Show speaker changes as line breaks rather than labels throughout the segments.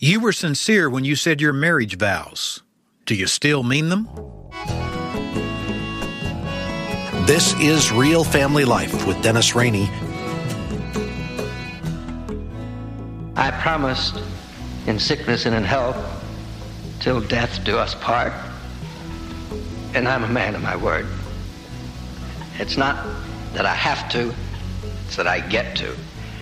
You were sincere when you said your marriage vows. Do you still mean them?
This is Real Family Life with Dennis Rainey.
I promised in sickness and in health, till death do us part. And I'm a man of my word. It's not that I have to, it's that I get to.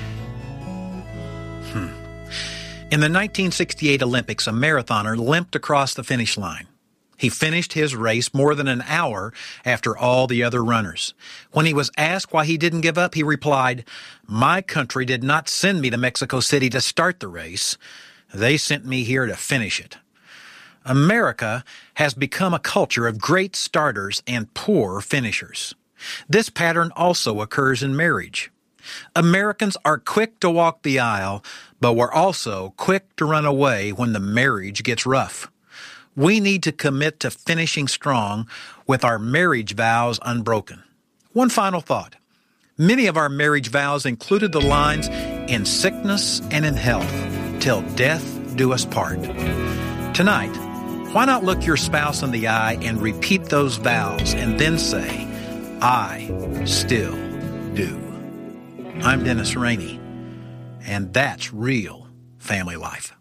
In the 1968 Olympics, a marathoner limped across the finish line. He finished his race more than an hour after all the other runners. When he was asked why he didn't give up, he replied, "My country did not send me to Mexico City to start the race. They sent me here to finish it." America has become a culture of great starters and poor finishers. This pattern also occurs in marriage. Americans are quick to walk the aisle, but we're also quick to run away when the marriage gets rough. We need to commit to finishing strong with our marriage vows unbroken. One final thought. Many of our marriage vows included the lines, "In sickness and in health, till death do us part." Tonight, why not look your spouse in the eye and repeat those vows and then say, "I still do." I'm Dennis Rainey, and that's real family life.